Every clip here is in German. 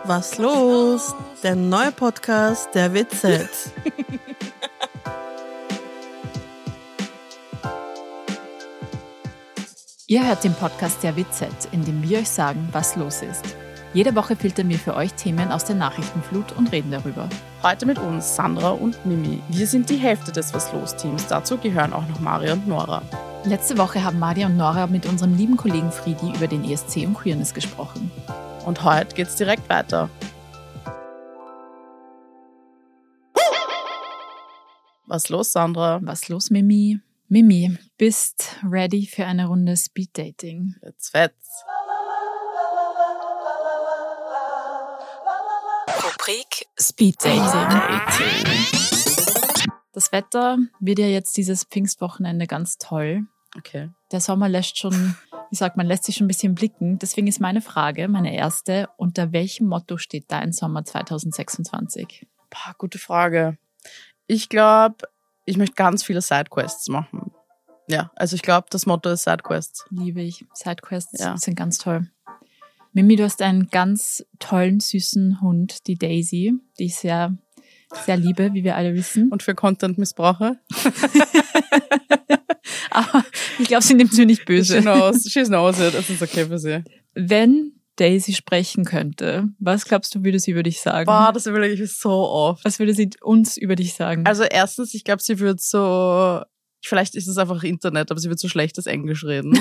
Was los? Der neue Podcast der WZ. Ihr hört den Podcast der WZ, in dem wir euch sagen, was los ist. Jede Woche filtern wir für euch Themen aus der Nachrichtenflut und reden darüber. Heute mit uns Sandra und Mimi. Wir sind die Hälfte des Was los Teams. Dazu gehören auch noch Maria und Nora. Letzte Woche haben Maria und Nora mit unserem lieben Kollegen Friedi über den ESC und Queerness gesprochen. Und heute geht's direkt weiter. Was los, Sandra? Was los, Mimi? Mimi, bist ready für eine Runde Speeddating? Jetzt fetz. Rubrik Speeddating. Das Wetter wird ja jetzt dieses Pfingstwochenende ganz toll. Okay. Der Sommer lässt schon, lässt sich schon ein bisschen blicken. Deswegen ist meine Frage, meine erste, unter welchem Motto steht dein Sommer 2026? Gute Frage. Ich glaube, ich möchte ganz viele Sidequests machen. Ja, also ich glaube, das Motto ist Sidequests. Liebe ich. Sidequests sind ganz toll. Mimi, du hast einen ganz tollen, süßen Hund, die Daisy, die ich sehr, sehr liebe, wie wir alle wissen. Und für Content-Missbraucher? Aber ich glaube, sie nimmt es mir nicht böse. She knows it. Das ist okay für sie. Wenn Daisy sprechen könnte, was glaubst du, würde sie über dich sagen? Das überlege ich so oft. Was würde sie uns über dich sagen? Also erstens, ich glaube, sie würde so, vielleicht ist es einfach Internet, aber sie wird so schlechtes Englisch reden.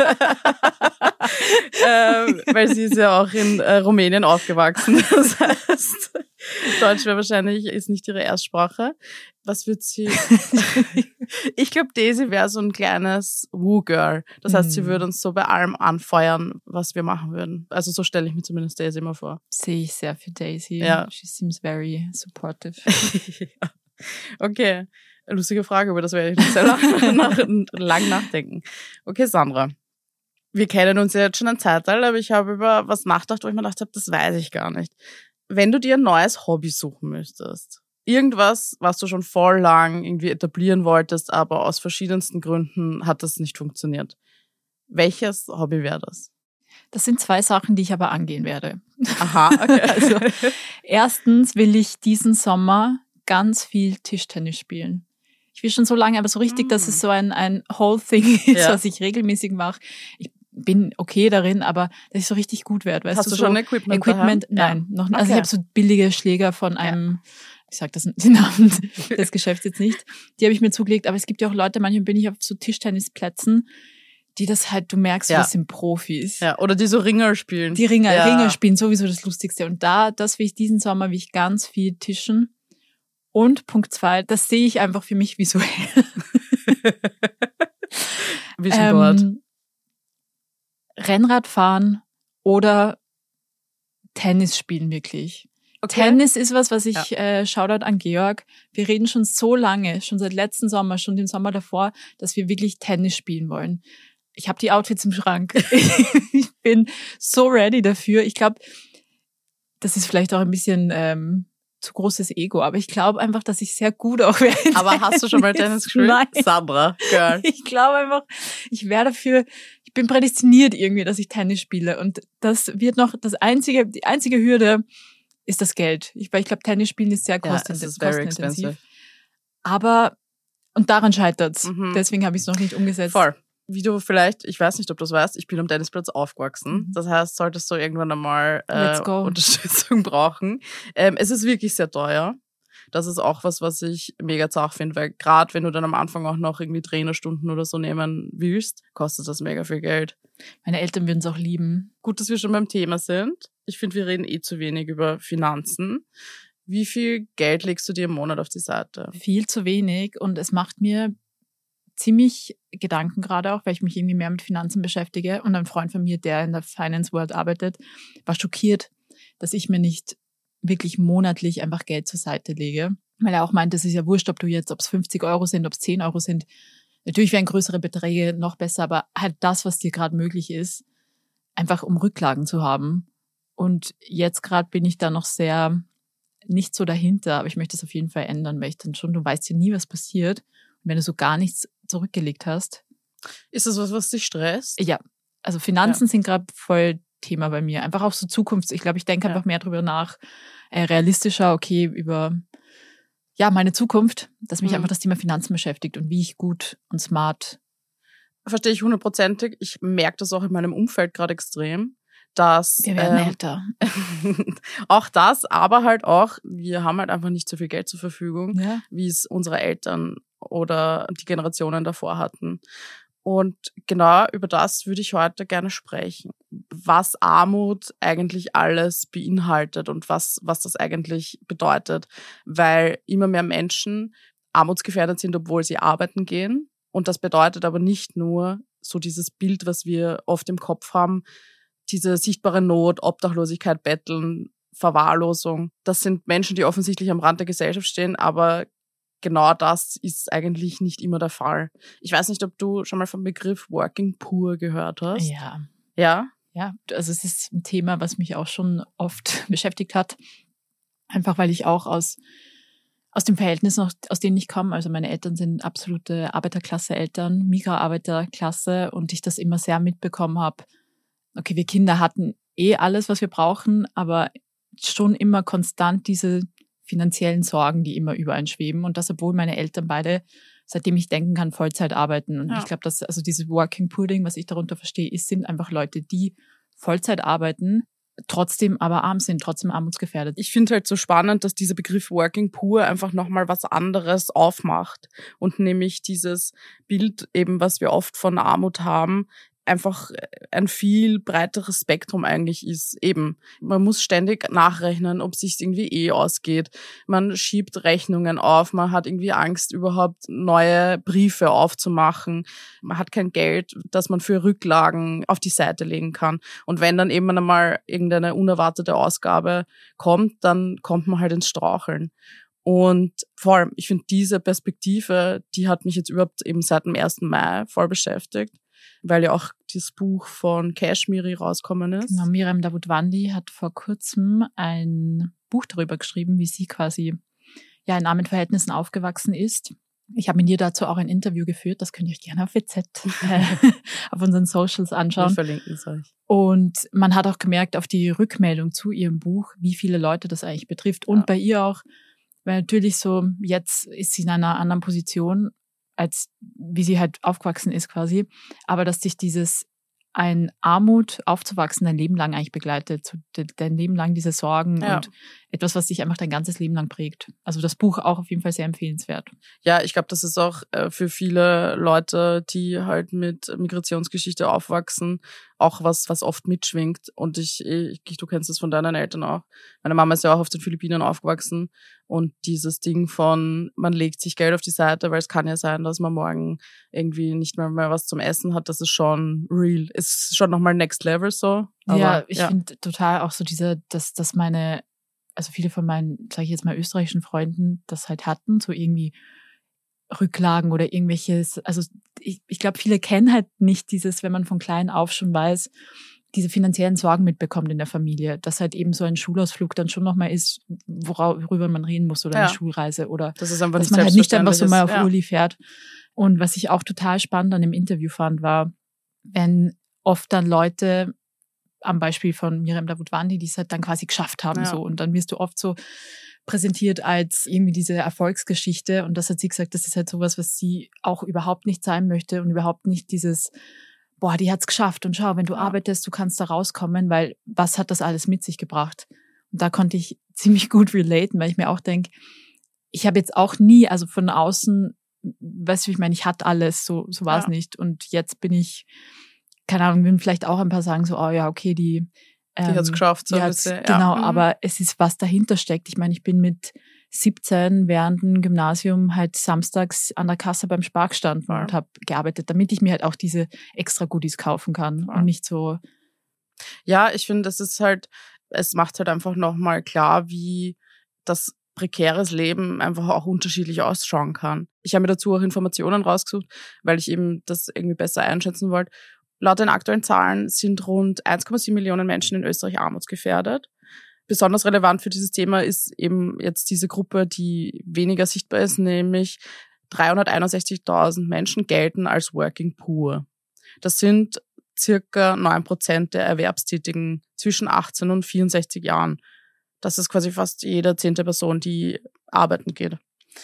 Weil sie ist ja auch in Rumänien aufgewachsen. Das heißt, Deutsch ist nicht ihre Erstsprache. Was wird sie? Ich glaube, Daisy wäre so ein kleines Woo-Girl. Das heißt, sie würde uns so bei allem anfeuern, was wir machen würden. Also so stelle ich mir zumindest Daisy immer vor. Sehe ich sehr für Daisy. Ja. She seems very supportive. Ja. Okay, lustige Frage, über das werde ich noch sehr lang nachdenken. Okay, Sandra. Wir kennen uns ja jetzt schon eine Zeit lang, aber ich habe über was nachgedacht, wo ich mir gedacht habe, das weiß ich gar nicht. Wenn du dir ein neues Hobby suchen möchtest, irgendwas, was du schon voll lang irgendwie etablieren wolltest, aber aus verschiedensten Gründen hat das nicht funktioniert. Welches Hobby wäre das? Das sind 2 Sachen, die ich aber angehen werde. Aha, okay. Also, erstens will ich diesen Sommer ganz viel Tischtennis spielen. Ich will schon so lange, aber so richtig, dass es so ein whole thing ist, was ich regelmäßig mache. Ich bin okay darin, aber dass ich so richtig gut werde. Weißt Hast du so schon Equipment Nein, noch nicht. Also Okay. ich habe so billige Schläger von einem, ich sag den Namen des Geschäfts jetzt nicht, die habe ich mir zugelegt, aber es gibt ja auch Leute, manchmal bin ich auf so Tischtennisplätzen, die das halt, du merkst, das sind Profis. Ja, oder die so Ringer spielen. Die Ringer spielen sowieso das Lustigste. Und das will ich diesen Sommer, will ich ganz viel tischen. Und Punkt 2, das sehe ich einfach für mich visuell. Vision Board. Rennrad fahren oder Tennis spielen wirklich. Okay. Tennis ist was ich, Shoutout an Georg, wir reden schon so lange, schon seit letzten Sommer, schon den Sommer davor, dass wir wirklich Tennis spielen wollen. Ich habe die Outfits im Schrank. Ich bin so ready dafür. Ich glaube, das ist vielleicht auch ein bisschen zu großes Ego, aber ich glaube einfach, dass ich sehr gut auch werde. Aber hast du schon mal Tennis gespielt? Nein. Sandra, Girl. Ich glaube einfach, ich bin prädestiniert irgendwie, dass ich Tennis spiele. Und das wird noch die einzige Hürde ist das Geld. Weil ich glaube, Tennis spielen ist sehr kostenintensiv. Aber, und daran scheitert's. Deswegen habe ich es noch nicht umgesetzt. Voll. Wie du vielleicht, ich weiß nicht, ob du es weißt, ich bin am Tennisplatz aufgewachsen. Das heißt, solltest du irgendwann einmal Unterstützung brauchen. Es ist wirklich sehr teuer. Das ist auch was ich mega zart finde, weil gerade wenn du dann am Anfang auch noch irgendwie Trainerstunden oder so nehmen willst, kostet das mega viel Geld. Meine Eltern würden es auch lieben. Gut, dass wir schon beim Thema sind. Ich finde, wir reden zu wenig über Finanzen. Wie viel Geld legst du dir im Monat auf die Seite? Viel zu wenig und es macht mir ziemlich Gedanken gerade auch, weil ich mich irgendwie mehr mit Finanzen beschäftige. Und ein Freund von mir, der in der Finance World arbeitet, war schockiert, dass ich mir nicht wirklich monatlich einfach Geld zur Seite lege. Weil er auch meint, es ist ja wurscht, ob es 50 Euro sind, ob es 10 Euro sind. Natürlich wären größere Beträge noch besser, aber halt das, was dir gerade möglich ist, einfach um Rücklagen zu haben. Und jetzt gerade bin ich da noch sehr nicht so dahinter, aber ich möchte es auf jeden Fall ändern, weil ich dann schon, du weißt ja nie, was passiert. Und wenn du so gar nichts zurückgelegt hast. Ist das was dich stresst? Ja, also Finanzen sind gerade voll Thema bei mir. Einfach auch so ich glaube, ich denke Ja. einfach mehr drüber nach, realistischer, okay, über meine Zukunft, dass mich einfach das Thema Finanzen beschäftigt und wie ich gut und smart. Verstehe ich 100%. Ich merke das auch in meinem Umfeld gerade extrem, dass Wir werden älter. auch das, aber halt auch, wir haben halt einfach nicht so viel Geld zur Verfügung, Ja. wie es unsere Eltern oder die Generationen davor hatten. Und genau über das würde ich heute gerne sprechen. Was Armut eigentlich alles beinhaltet und was das eigentlich bedeutet. Weil immer mehr Menschen armutsgefährdet sind, obwohl sie arbeiten gehen. Und das bedeutet aber nicht nur so dieses Bild, was wir oft im Kopf haben, diese sichtbare Not, Obdachlosigkeit, Betteln, Verwahrlosung. Das sind Menschen, die offensichtlich am Rand der Gesellschaft stehen, aber genau das ist eigentlich nicht immer der Fall. Ich weiß nicht, ob du schon mal vom Begriff Working Poor gehört hast. Ja. Ja? Ja, also es ist ein Thema, was mich auch schon oft beschäftigt hat. Einfach weil ich auch aus dem Verhältnis, aus denen ich komme, also meine Eltern sind absolute Arbeiterklasse-Eltern, Migra-Arbeiterklasse und ich das immer sehr mitbekommen habe. Okay, wir Kinder hatten alles, was wir brauchen, aber schon immer konstant diese finanziellen Sorgen, die immer über einen schweben. Und das, obwohl meine Eltern beide, seitdem ich denken kann, Vollzeit arbeiten. Und ich glaube, dass also diese Working Poor Ding, was ich darunter verstehe, sind einfach Leute, die Vollzeit arbeiten, trotzdem aber arm sind, trotzdem armutsgefährdet. Ich finde halt so spannend, dass dieser Begriff Working Poor einfach nochmal was anderes aufmacht. Und nämlich dieses Bild eben, was wir oft von Armut haben, einfach ein viel breiteres Spektrum eigentlich ist. Eben, man muss ständig nachrechnen, ob es sich irgendwie ausgeht. Man schiebt Rechnungen auf, man hat irgendwie Angst, überhaupt neue Briefe aufzumachen. Man hat kein Geld, das man für Rücklagen auf die Seite legen kann. Und wenn dann eben einmal irgendeine unerwartete Ausgabe kommt, dann kommt man halt ins Straucheln. Und vor allem, ich finde diese Perspektive, die hat mich jetzt überhaupt eben seit dem 1. Mai voll beschäftigt, weil ja auch das Buch von Kashmiri rausgekommen ist. Genau, Miriam Davutwandi hat vor kurzem ein Buch darüber geschrieben, wie sie quasi in armen Verhältnissen aufgewachsen ist. Ich habe mit ihr dazu auch ein Interview geführt, das könnt ihr euch gerne auf WZ auf unseren Socials anschauen. Wir verlinken es euch. Und man hat auch gemerkt auf die Rückmeldung zu ihrem Buch, wie viele Leute das eigentlich betrifft. Und bei ihr auch, weil natürlich so, jetzt ist sie in einer anderen Position, als wie sie halt aufgewachsen ist quasi, aber dass sich ein Armut aufzuwachsen dein Leben lang eigentlich begleitet, dein Leben lang diese Sorgen und etwas, was dich einfach dein ganzes Leben lang prägt. Also das Buch auch auf jeden Fall sehr empfehlenswert. Ja, ich glaube, das ist auch für viele Leute, die halt mit Migrationsgeschichte aufwachsen, auch was oft mitschwingt. Und du kennst das von deinen Eltern auch. Meine Mama ist ja auch auf den Philippinen aufgewachsen. Und dieses Ding von, man legt sich Geld auf die Seite, weil es kann ja sein, dass man morgen irgendwie nicht mehr was zum Essen hat. Das ist schon real. Ist schon nochmal next level so. Aber, ich finde total auch so dass meine, also viele von meinen, sage ich jetzt mal, österreichischen Freunden das halt hatten, so irgendwie Rücklagen oder irgendwelches, also ich glaube, viele kennen halt nicht dieses, wenn man von klein auf schon weiß, diese finanziellen Sorgen mitbekommt in der Familie, dass halt eben so ein Schulausflug dann schon nochmal ist, worüber man reden muss oder eine Schulreise oder das ist einfach dass nicht man halt nicht einfach so mal auf ja. Uli fährt. Und was ich auch total spannend an dem Interview fand, war, wenn oft dann Leute am Beispiel von Miriam Davutwandi, die es halt dann quasi geschafft haben, so. Und dann wirst du oft so präsentiert als irgendwie diese Erfolgsgeschichte. Und das hat sie gesagt, das ist halt sowas, was sie auch überhaupt nicht sein möchte und überhaupt nicht dieses, boah, die hat's geschafft. Und schau, wenn du arbeitest, du kannst da rauskommen, weil was hat das alles mit sich gebracht? Und da konnte ich ziemlich gut relaten, weil ich mir auch denke, ich habe jetzt auch nie, also von außen, weißt du, ich meine, ich hatte alles, so war es nicht. Und jetzt bin ich, keine Ahnung, würden vielleicht auch ein paar sagen so, oh ja, okay, die hat's geschafft. So genau, aber es ist, was dahinter steckt. Ich meine, ich bin mit 17 während dem Gymnasium halt samstags an der Kasse beim Spar gestanden und habe gearbeitet, damit ich mir halt auch diese extra Goodies kaufen kann und nicht so. Ja, ich finde, das ist halt, es macht halt einfach nochmal klar, wie das prekäres Leben einfach auch unterschiedlich ausschauen kann. Ich habe mir dazu auch Informationen rausgesucht, weil ich eben das irgendwie besser einschätzen wollte. Laut den aktuellen Zahlen sind rund 1,7 Millionen Menschen in Österreich armutsgefährdet. Besonders relevant für dieses Thema ist eben jetzt diese Gruppe, die weniger sichtbar ist, nämlich 361.000 Menschen gelten als Working Poor. Das sind circa 9% der Erwerbstätigen zwischen 18 und 64 Jahren. Das ist quasi fast jede 10. Person, die arbeiten geht.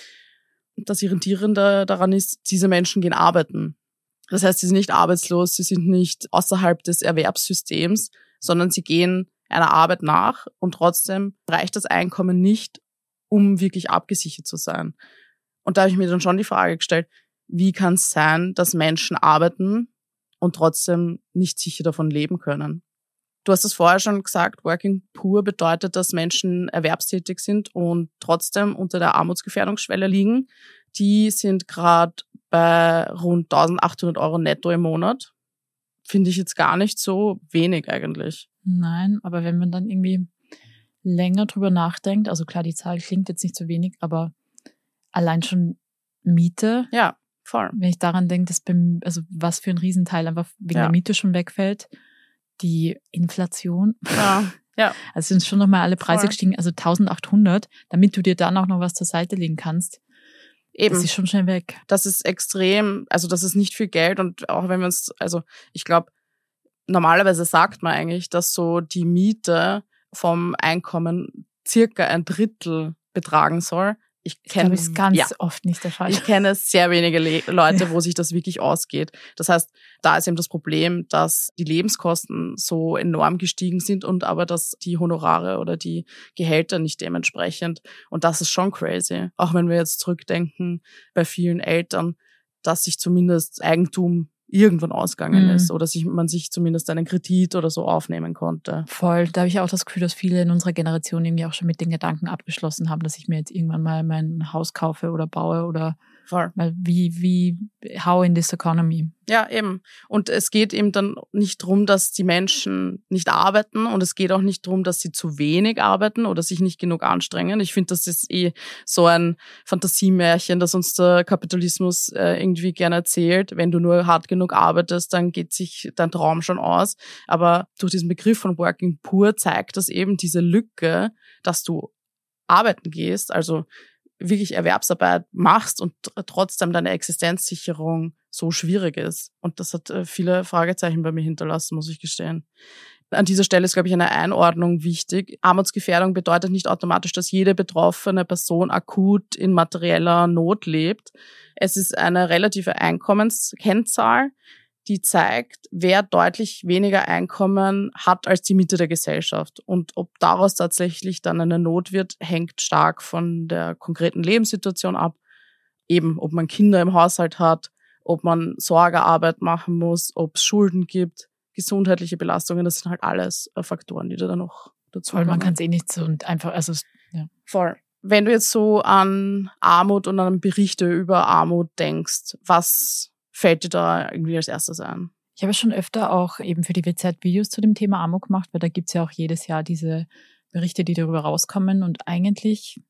Und das Irritierende daran ist, diese Menschen gehen arbeiten. Das heißt, sie sind nicht arbeitslos, sie sind nicht außerhalb des Erwerbssystems, sondern sie gehen einer Arbeit nach und trotzdem reicht das Einkommen nicht, um wirklich abgesichert zu sein. Und da habe ich mir dann schon die Frage gestellt, wie kann es sein, dass Menschen arbeiten und trotzdem nicht sicher davon leben können? Du hast es vorher schon gesagt, Working Poor bedeutet, dass Menschen erwerbstätig sind und trotzdem unter der Armutsgefährdungsschwelle liegen. Die sind gerade bei rund 1.800 Euro netto im Monat. Finde ich jetzt gar nicht so wenig eigentlich. Nein, aber wenn man dann irgendwie länger drüber nachdenkt, also klar, die Zahl klingt jetzt nicht so wenig, aber allein schon Miete. Ja, voll. Wenn ich daran denke, also was für ein Riesenteil einfach wegen der Miete schon wegfällt, die Inflation. Ja. Also sind schon nochmal alle Preise gestiegen, also 1.800, damit du dir dann auch noch was zur Seite legen kannst. Eben. Das ist schon schnell weg. Das ist extrem, also das ist nicht viel Geld und auch wenn wir uns, also ich glaube, normalerweise sagt man eigentlich, dass so die Miete vom Einkommen circa 1/3 betragen soll. Ich kenne das ganz oft nicht der Fall. Ich kenne sehr wenige Leute, wo sich das wirklich ausgeht. Das heißt, da ist eben das Problem, dass die Lebenskosten so enorm gestiegen sind und aber dass die Honorare oder die Gehälter nicht dementsprechend. Und das ist schon crazy. Auch wenn wir jetzt zurückdenken bei vielen Eltern, dass sich zumindest Eigentum irgendwann ausgegangen ist oder man sich zumindest einen Kredit oder so aufnehmen konnte. Voll. Da habe ich auch das Gefühl, dass viele in unserer Generation irgendwie auch schon mit den Gedanken abgeschlossen haben, dass ich mir jetzt irgendwann mal mein Haus kaufe oder baue oder Voll. Weil how in this economy? Ja, eben. Und es geht eben dann nicht drum, dass die Menschen nicht arbeiten und es geht auch nicht drum, dass sie zu wenig arbeiten oder sich nicht genug anstrengen. Ich finde, das ist so ein Fantasiemärchen, das uns der Kapitalismus irgendwie gerne erzählt. Wenn du nur hart genug arbeitest, dann geht sich dein Traum schon aus. Aber durch diesen Begriff von Working Poor zeigt das eben diese Lücke, dass du arbeiten gehst, also wirklich Erwerbsarbeit machst und trotzdem deine Existenzsicherung so schwierig ist. Und das hat viele Fragezeichen bei mir hinterlassen, muss ich gestehen. An dieser Stelle ist, glaube ich, eine Einordnung wichtig. Armutsgefährdung bedeutet nicht automatisch, dass jede betroffene Person akut in materieller Not lebt. Es ist eine relative Einkommenskennzahl, die zeigt, wer deutlich weniger Einkommen hat als die Mitte der Gesellschaft. Und ob daraus tatsächlich dann eine Not wird, hängt stark von der konkreten Lebenssituation ab. Eben, ob man Kinder im Haushalt hat, ob man Sorgearbeit machen muss, ob es Schulden gibt, gesundheitliche Belastungen, das sind halt alles Faktoren, die da dann noch dazu kommen. Voll, man kann es nicht so und einfach, also ja. Voll. Wenn du jetzt so an Armut und an Berichte über Armut denkst, was fällt dir da irgendwie als erstes ein? Ich habe schon öfter auch eben für die WZ Videos zu dem Thema Armut gemacht, weil da gibt's ja auch jedes Jahr diese Berichte, die darüber rauskommen. Und eigentlich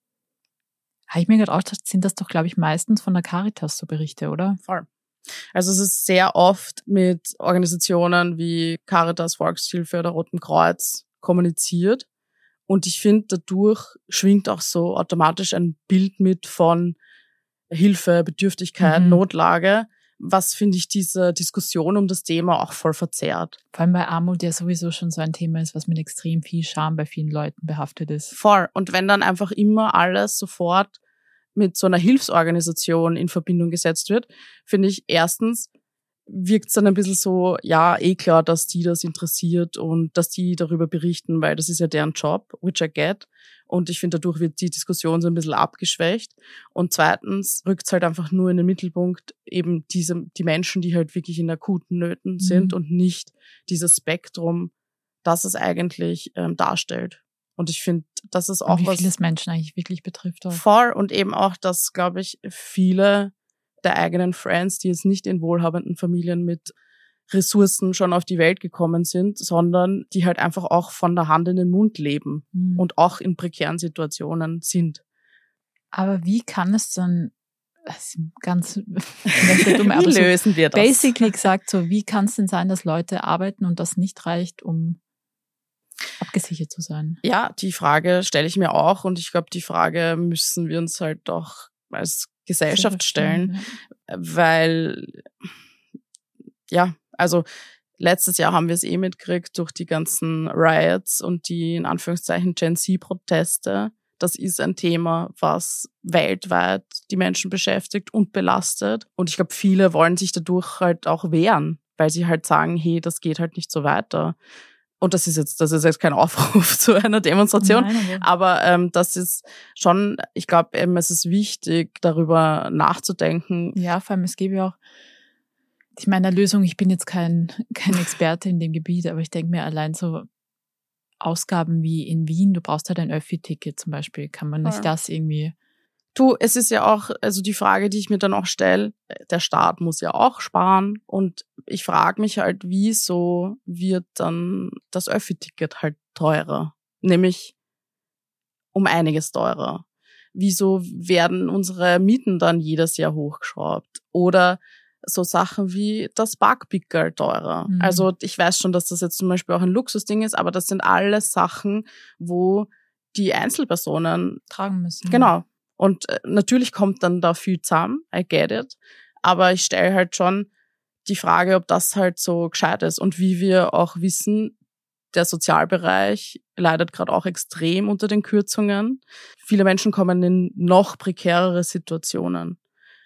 habe ich mir gerade auch gedacht, sind das doch, glaube ich, meistens von der Caritas so Berichte, oder? Voll. Also es ist sehr oft mit Organisationen wie Caritas, Volkshilfe oder Roten Kreuz kommuniziert. Und ich finde, dadurch schwingt auch so automatisch ein Bild mit von Hilfe, Bedürftigkeit, Notlage, was, finde ich, diese Diskussion um das Thema auch voll verzerrt. Vor allem bei Armut ja sowieso schon so ein Thema ist, was mit extrem viel Scham bei vielen Leuten behaftet ist. Voll. Und wenn dann einfach immer alles sofort mit so einer Hilfsorganisation in Verbindung gesetzt wird, finde ich, erstens wirkt es dann ein bisschen so, ja, klar, dass die das interessiert und dass die darüber berichten, weil das ist ja deren Job, which I get. Und ich finde, dadurch wird die Diskussion so ein bisschen abgeschwächt. Und zweitens rückt es halt einfach nur in den Mittelpunkt eben die Menschen, die halt wirklich in akuten Nöten sind und nicht dieses Spektrum, das es eigentlich darstellt. Und ich finde, das ist auch wie was, vieles Menschen eigentlich wirklich betrifft. Auch. Voll. Und eben auch, dass, glaube ich, viele der eigenen Friends, die jetzt nicht in wohlhabenden Familien mit Ressourcen schon auf die Welt gekommen sind, sondern die halt einfach auch von der Hand in den Mund leben und auch in prekären Situationen sind. Aber wie kann es dann, das ist ganz dumm, aber wie lösen wir das? Basically gesagt, so wie kann es denn sein, dass Leute arbeiten und das nicht reicht, um abgesichert zu sein? Ja, die Frage stelle ich mir auch und ich glaube, die Frage müssen wir uns halt auch als Gesellschaft stellen, weil, ja, also Letztes Jahr haben wir es mitgekriegt durch die ganzen Riots und die in Anführungszeichen Gen Z-Proteste. Das ist ein Thema, was weltweit die Menschen beschäftigt und belastet. Und ich glaube, viele wollen sich dadurch halt auch wehren, weil sie halt sagen, hey, das geht halt nicht so weiter. Und das ist jetzt kein Aufruf zu einer Demonstration. Nein, aber das ist schon, ich glaube eben, es ist wichtig, darüber nachzudenken. Ja, vor allem, es gäbe ja auch, ich meine, eine Lösung, ich bin jetzt kein Experte in dem Gebiet, aber ich denke mir allein so Ausgaben wie in Wien, du brauchst halt ein Öffi-Ticket zum Beispiel, kann man nicht das irgendwie... Du, es ist ja auch, also die Frage, die ich mir dann auch stelle, der Staat muss ja auch sparen und ich frage mich halt, wieso wird dann das Öffi-Ticket halt teurer? Nämlich um einiges teurer. Wieso werden unsere Mieten dann jedes Jahr hochgeschraubt? Oder so Sachen wie das Backpickerl teurer. Mhm. Also ich weiß schon, dass das jetzt zum Beispiel auch ein Luxusding ist, aber das sind alles Sachen, wo die Einzelpersonen tragen müssen. Genau. Und natürlich kommt dann da viel zusammen, I get it. Aber ich stelle halt schon die Frage, ob das halt so gescheit ist. Und wie wir auch wissen, der Sozialbereich leidet gerade auch extrem unter den Kürzungen. Viele Menschen kommen in noch prekärere Situationen.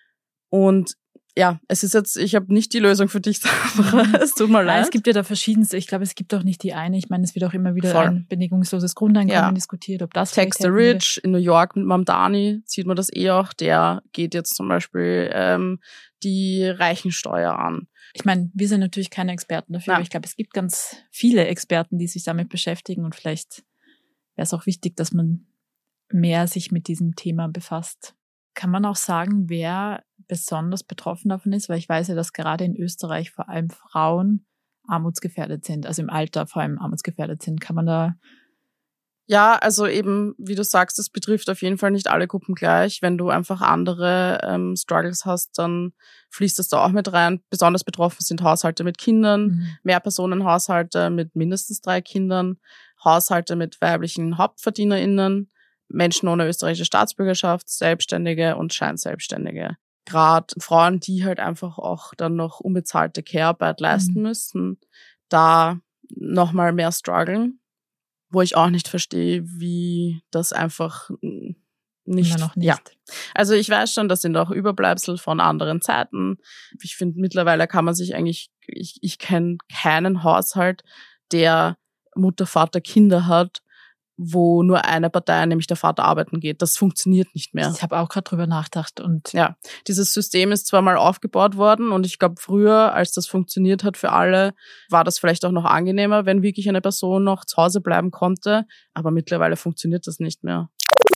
Und ja, es ist jetzt, ich habe nicht die Lösung für dich, Sandra. Es tut mir leid. Es gibt ja da verschiedenste. Ich glaube, es gibt auch nicht die eine. Ich meine, es wird auch immer wieder ein bedingungsloses Grundeinkommen diskutiert, ob das Tax the Rich in New York mit Mamdani sieht man das auch. Der geht jetzt zum Beispiel die Reichensteuer an. Ich meine, wir sind natürlich keine Experten dafür, aber ich glaube, es gibt ganz viele Experten, die sich damit beschäftigen und vielleicht wäre es auch wichtig, dass man mehr sich mit diesem Thema befasst. Kann man auch sagen, wer besonders betroffen davon ist? Weil ich weiß ja, dass gerade in Österreich vor allem Frauen armutsgefährdet sind, also im Alter vor allem armutsgefährdet sind. Kann man da... Ja, also eben, wie du sagst, es betrifft auf jeden Fall nicht alle Gruppen gleich. Wenn du einfach andere Struggles hast, dann fließt das da auch mit rein. Besonders betroffen sind Haushalte mit Kindern, Mehrpersonenhaushalte mit mindestens 3 Kindern, Haushalte mit weiblichen HauptverdienerInnen, Menschen ohne österreichische Staatsbürgerschaft, Selbstständige und Scheinselbstständige. Gerade Frauen, die halt einfach auch dann noch unbezahlte Care-Arbeit leisten müssen, da nochmal mehr strugglen, wo ich auch nicht verstehe, wie das einfach nicht... Immer noch nicht. Ja. Also ich weiß schon, das sind auch Überbleibsel von anderen Zeiten. Ich finde, mittlerweile kann man sich eigentlich... Ich kenne keinen Haushalt, der Mutter, Vater, Kinder hat, wo nur eine Partei, nämlich der Vater, arbeiten geht. Das funktioniert nicht mehr. Ich habe auch gerade drüber nachgedacht. Und ja, dieses System ist zwar mal aufgebaut worden und ich glaube, früher, als das funktioniert hat für alle, war das vielleicht auch noch angenehmer, wenn wirklich eine Person noch zu Hause bleiben konnte. Aber mittlerweile funktioniert das nicht mehr.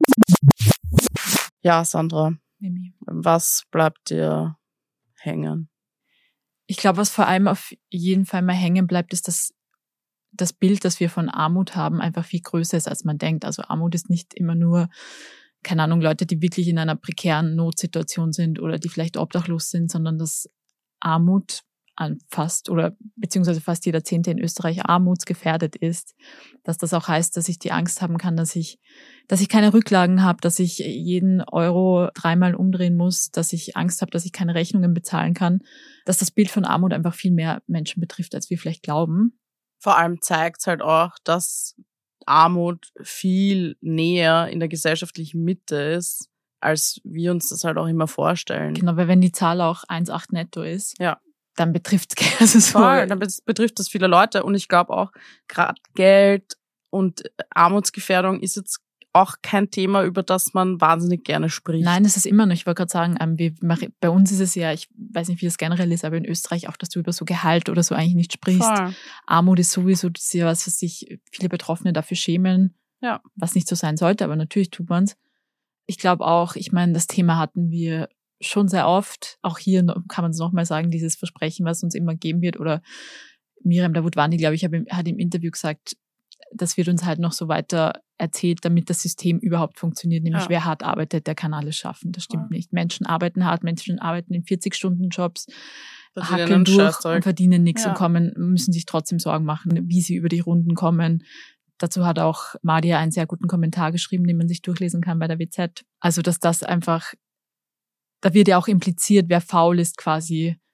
Ja, Sandra, was bleibt dir hängen? Ich glaube, was vor allem auf jeden Fall mal hängen bleibt, ist, dass das Bild, das wir von Armut haben, einfach viel größer ist, als man denkt. Also Armut ist nicht immer nur, keine Ahnung, Leute, die wirklich in einer prekären Notsituation sind oder die vielleicht obdachlos sind, sondern dass Armut an fast fast jeder 10. in Österreich armutsgefährdet ist. Dass das auch heißt, dass ich die Angst haben kann, dass ich keine Rücklagen habe, dass ich jeden Euro 3-mal umdrehen muss, dass ich Angst habe, dass ich keine Rechnungen bezahlen kann. Dass das Bild von Armut einfach viel mehr Menschen betrifft, als wir vielleicht glauben. Vor allem zeigt es halt auch, dass Armut viel näher in der gesellschaftlichen Mitte ist, als wir uns das halt auch immer vorstellen. Genau, weil wenn die Zahl auch 1,8 netto ist, dann betrifft es dann betrifft das viele Leute. Und ich glaube auch, gerade Geld und Armutsgefährdung ist jetzt auch kein Thema, über das man wahnsinnig gerne spricht. Nein, das ist immer noch, ich wollte gerade sagen, bei uns ist es ja, ich weiß nicht, wie das generell ist, aber in Österreich auch, dass du über so Gehalt oder so eigentlich nicht sprichst. Voll. Armut ist sowieso das ist ja was sich viele Betroffene dafür schämen, was nicht so sein sollte, aber natürlich tut man's. Ich glaube auch, ich meine, das Thema hatten wir schon sehr oft. Auch hier kann man es nochmal sagen, dieses Versprechen, was uns immer geben wird. Oder Miriam Davutwani, glaube ich, hat im Interview gesagt, das wird uns halt noch so weiter erzählt, damit das System überhaupt funktioniert. Nämlich wer hart arbeitet, der kann alles schaffen. Das stimmt nicht. Menschen arbeiten hart, Menschen arbeiten in 40-Stunden-Jobs, hackeln durch und verdienen nichts und müssen sich trotzdem Sorgen machen, wie sie über die Runden kommen. Dazu hat auch Madia einen sehr guten Kommentar geschrieben, den man sich durchlesen kann bei der WZ. Also, dass das einfach, da wird ja auch impliziert, wer faul ist quasi,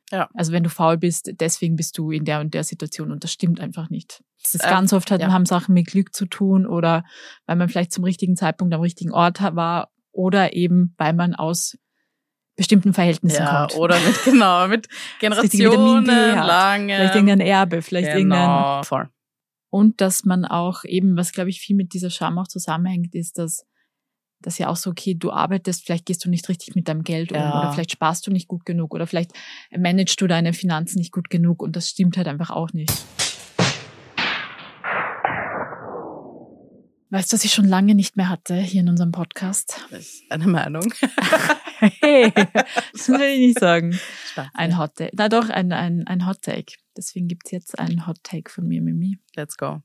Ja. Also wenn du faul bist, deswegen bist du in der und der Situation und das stimmt einfach nicht. Das ist ganz oft haben Sachen mit Glück zu tun oder weil man vielleicht zum richtigen Zeitpunkt am richtigen Ort war oder eben weil man aus bestimmten Verhältnissen kommt. Oder mit Generationen lange. Vielleicht irgendein Erbe, irgendein... Voll. Und dass man auch eben, was glaube ich viel mit dieser Scham auch zusammenhängt, ist, dass ja auch so, okay, du arbeitest, vielleicht gehst du nicht richtig mit deinem Geld um oder vielleicht sparst du nicht gut genug oder vielleicht managst du deine Finanzen nicht gut genug und das stimmt halt einfach auch nicht. Weißt du, was ich schon lange nicht mehr hatte hier in unserem Podcast? Das ist eine Meinung. Hey, das will ich nicht sagen. Spaß, ein Hot Take. Na doch, ein Hot Take. Deswegen gibt's jetzt einen Hot Take von mir, Mimi. Let's go.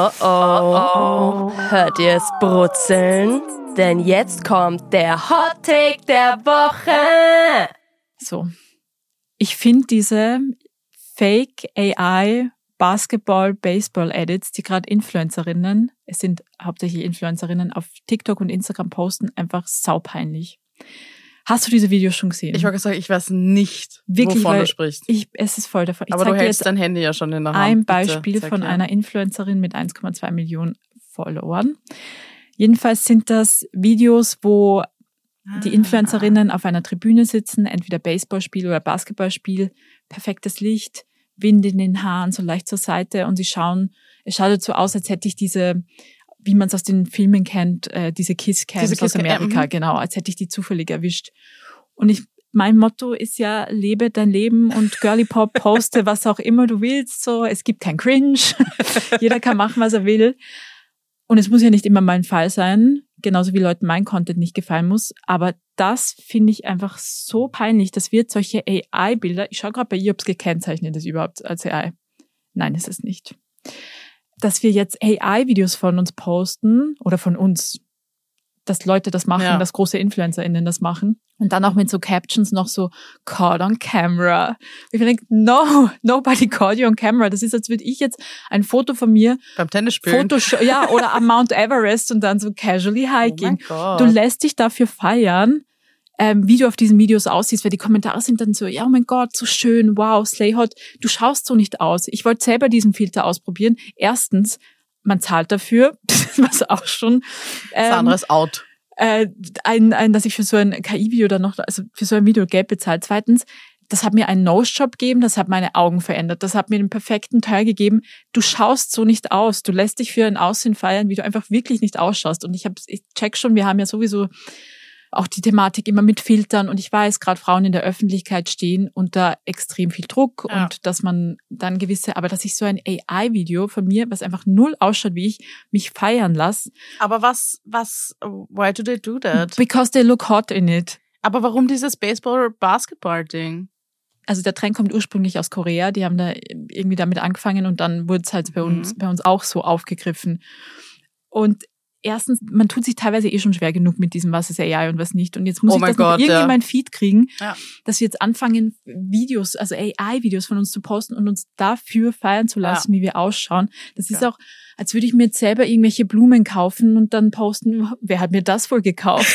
Oh. Hört ihr es brutzeln? Denn jetzt kommt der Hot Take der Woche. So. Ich finde diese Fake AI Basketball, Baseball-Edits, die gerade Influencerinnen, es sind hauptsächlich Influencerinnen, auf TikTok und Instagram posten, einfach saupeinlich. Hast du diese Videos schon gesehen? Ich wollte sagen, ich weiß nicht, wirklich, wovon du sprichst. Es ist voll davon. Aber du hältst dein Handy ja schon in der Hand. Ein Beispiel von einer Influencerin mit 1,2 Millionen Followern. Jedenfalls sind das Videos, wo die Influencerinnen auf einer Tribüne sitzen, entweder Baseballspiel oder Basketballspiel, perfektes Licht, Wind in den Haaren, so leicht zur Seite und es schaut so aus, als hätte ich diese, wie man es aus den Filmen kennt, diese Kiss-Cams aus Amerika, genau, als hätte ich die zufällig erwischt. Und mein Motto ist ja, lebe dein Leben und Girly Pop, poste was auch immer du willst, so, es gibt kein Cringe, jeder kann machen, was er will. Und es muss ja nicht immer mein Fall sein, genauso wie Leuten mein Content nicht gefallen muss, aber das finde ich einfach so peinlich, dass wir jetzt solche AI-Bilder, ich schaue gerade bei ihr, ob es gekennzeichnet ist überhaupt als AI. Nein, ist es nicht. Dass wir jetzt AI-Videos von uns posten oder von uns, dass Leute das machen, dass große InfluencerInnen das machen und dann auch mit so Captions noch so caught on camera. Ich denke, no, nobody caught you on camera. Das ist, als würde ich jetzt ein Foto von mir beim Tennisspielen oder am Mount Everest und dann so casually hiking. Oh du lässt dich dafür feiern, wie du auf diesen Videos aussiehst, weil die Kommentare sind dann so, ja, oh mein Gott, so schön, wow, slay hot. Du schaust so nicht aus. Ich wollte selber diesen Filter ausprobieren. Erstens, man zahlt dafür, was auch schon. Das andere ist out. Dass ich für so ein KI-Video dann noch, also für so ein Video Geld bezahlt. Zweitens, das hat mir einen Nose-Job gegeben, das hat meine Augen verändert, das hat mir den perfekten Teil gegeben. Du schaust so nicht aus, du lässt dich für ein Aussehen feiern, wie du einfach wirklich nicht ausschaust. Und ich check schon, wir haben ja sowieso auch die Thematik immer mit Filtern und ich weiß, gerade Frauen in der Öffentlichkeit stehen unter extrem viel Druck und dass man dann aber dass ich so ein AI-Video von mir, was einfach null ausschaut, wie ich mich feiern lasse. Aber why do they do that? Because they look hot in it. Aber warum dieses Baseball-Basketball-Ding? Also der Trend kommt ursprünglich aus Korea, die haben da irgendwie damit angefangen und dann wurde es halt bei uns auch so aufgegriffen. Und erstens, man tut sich teilweise schon schwer genug mit diesem, was ist AI und was nicht. Und jetzt muss ich das noch irgendwie in mein Feed kriegen, dass wir jetzt anfangen, Videos, also AI-Videos von uns zu posten und uns dafür feiern zu lassen, wie wir ausschauen. Das ist auch, als würde ich mir jetzt selber irgendwelche Blumen kaufen und dann posten, wer hat mir das wohl gekauft?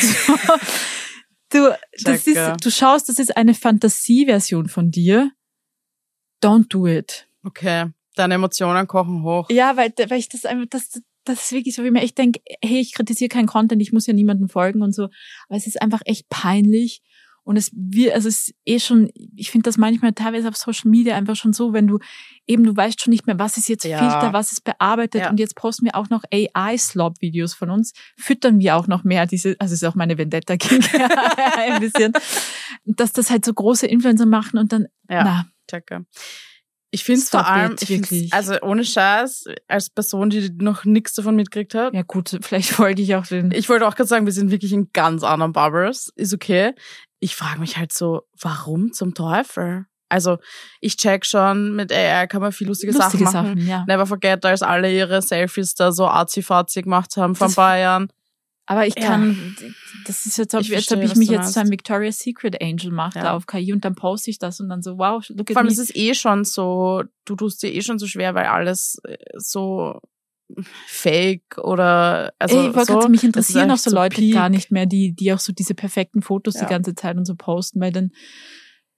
Du schaust, das ist eine Fantasieversion von dir. Don't do it. Okay, deine Emotionen kochen hoch. Ja, weil ich das einfach, das ist wirklich so, wie mir echt denke, hey, ich kritisiere keinen Content, ich muss ja niemandem folgen und so. Aber es ist einfach echt peinlich. Und es ist schon, ich finde das manchmal teilweise auf Social Media einfach schon so, wenn du weißt schon nicht mehr, was ist jetzt Filter, was ist bearbeitet und jetzt posten wir auch noch AI-Slop-Videos von uns, füttern wir auch noch mehr also es ist auch meine Vendetta gegen ein bisschen, dass das halt so große Influencer machen und dann, Checke. Ich finde es vor allem, also ohne Scheiß, als Person, die noch nichts davon mitgekriegt hat. Ja gut, vielleicht folge ich auch den. Ich wollte auch gerade sagen, wir sind wirklich in ganz anderen Bubbles. Ist okay. Ich frage mich halt so, warum zum Teufel? Also ich check schon, mit AI kann man viel lustige Sachen machen. Ja. Never forget, als alle ihre Selfies da so arzi-fazi gemacht haben vor ein paar Jahren. Aber ich kann, das ist jetzt, als ob ich mich jetzt zu einem Victoria's Secret Angel mache, da auf KI und dann poste ich das und dann so, wow, look at me. Vor allem ist es schon so, du tust dir schon so schwer, weil alles so fake oder, also ich wollte gerade mich interessieren auch so Leute gar nicht mehr, die auch so diese perfekten Fotos die ganze Zeit und so posten, weil dann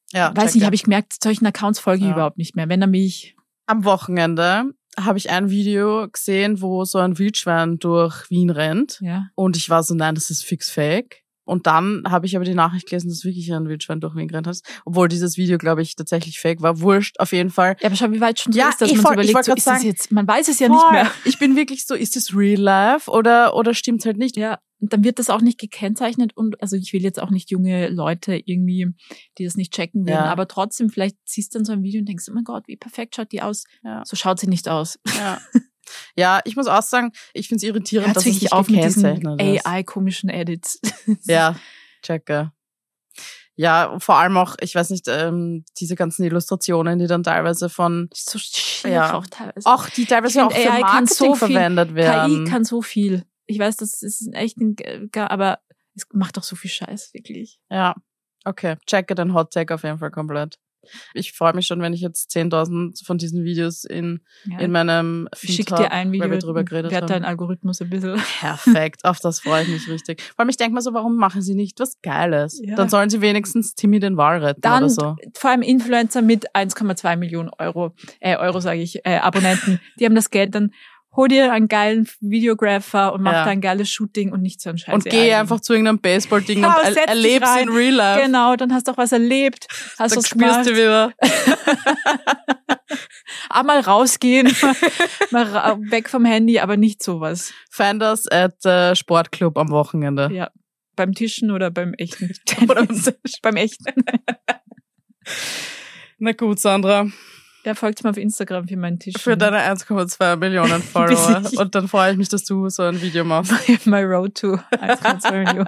Ja, Weiß nicht, habe ich gemerkt, solchen Accounts folge ich Ja. überhaupt nicht mehr. Wenn er mich... Am Wochenende habe ich ein Video gesehen, wo so ein Wildschwein durch Wien rennt. Ja. Und ich war so, nein, das ist fix fake. Und dann habe ich aber die Nachricht gelesen, dass wirklich ein Wildschwein durch Wien gerannt ist. Obwohl dieses Video, glaube ich, tatsächlich fake war. Wurscht, auf jeden Fall. Ja, aber schau, wie weit schon so Ja, ist, dass ich man voll- so ich überlegt, wollte so grad ist das sagen, jetzt... Man weiß es ja Voll. nicht mehr. Ich bin wirklich so, ist das real life oder stimmt's halt nicht? Ja, und dann wird das auch nicht gekennzeichnet und also ich will jetzt auch nicht junge Leute irgendwie, die das nicht checken werden, Ja. aber trotzdem, vielleicht siehst du dann so ein Video und denkst, oh mein Gott, wie perfekt schaut die aus. Ja. So schaut sie nicht aus. Ja. Ja, ich muss auch sagen, ich finde es irritierend, Hört dass es wirklich nicht auf mit diesen gekennzeichnet ist. AI-komischen Edits. Ja, checke. Ja, vor allem auch, ich weiß nicht, diese ganzen Illustrationen, die dann teilweise von, So schier Ja. auch teilweise. auch die teilweise Ich auch find, für AI kann Marketing so viel- verwendet werden. KI kann so viel. Ich weiß, das ist echt aber es macht doch so viel Scheiß, wirklich. Ja, okay. Checke den Hot Take auf jeden Fall komplett. Ich freue mich schon, wenn ich jetzt 10.000 von diesen Videos in meinem Ich Feed schick hab, dir ein Video, weil wir drüber geredet werd haben. dein Algorithmus ein bisschen. Perfekt, auf das freue ich mich richtig. Vor allem, ich denke mir so, warum machen sie nicht was Geiles? Ja. Dann sollen sie wenigstens Timmy den Wal retten Dann oder so. vor allem Influencer mit 1,2 Millionen Euro sage ich, Abonnenten. Die haben das Geld, dann hol dir einen geilen Videographer und mach Ja. da ein geiles Shooting und nicht so ein Scheiß. Und geh einfach zu irgendeinem Baseball-Ding Ja, und setz dich erleb's rein. in Real Life. Genau, dann hast du auch was erlebt. Hast Dann was spürst gemacht. du wieder. Mal rausgehen, mal weg vom Handy, aber nicht sowas. Find us at Sportclub am Wochenende. Ja, beim Tischen oder beim echten. Oder beim beim echten. Na gut, Sandra. Ja, folgt mir auf Instagram für meinen Tisch. Für deine 1,2 Millionen Follower. Bis ich- Und dann freue ich mich, dass du so ein Video machst. My Road to 1,2 Millionen.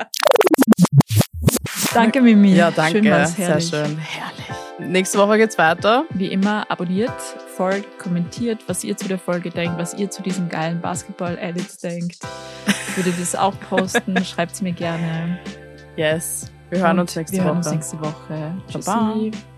Danke, Mimi. Ja, danke. Schön war's, Sehr herrlich. schön. Herrlich. Nächste Woche geht's weiter. Wie immer, abonniert, folgt, kommentiert, was ihr zu der Folge denkt, was ihr zu diesen geilen Basketball-Edits denkt. Würdet ihr das auch posten? Schreibt's mir gerne. Yes. Wir hören Und uns nächste wir Woche. hören uns nächste Woche. Baba. Tschüssi.